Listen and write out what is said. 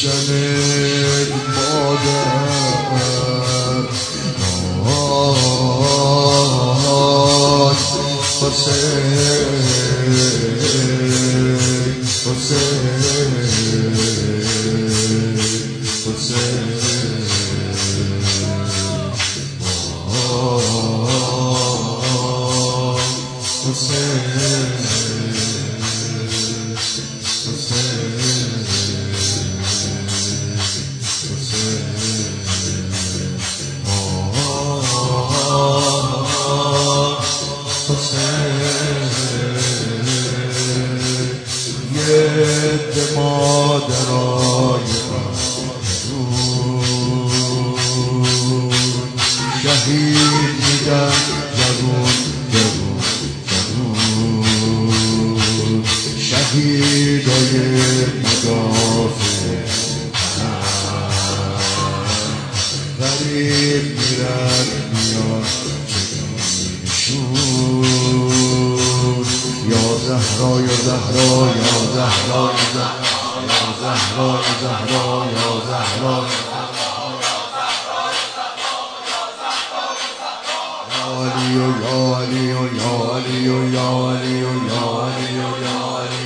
گلشن مادر حسین یه مادرای شهید میدن جوون شهیدای مدافع غریب میرن میان چگونشون یا زهرا یا زهرا یا زهرا یا زهرا یا زهرا یا زهرا یا علی یا علی یا علی یا علی یا علی یا علی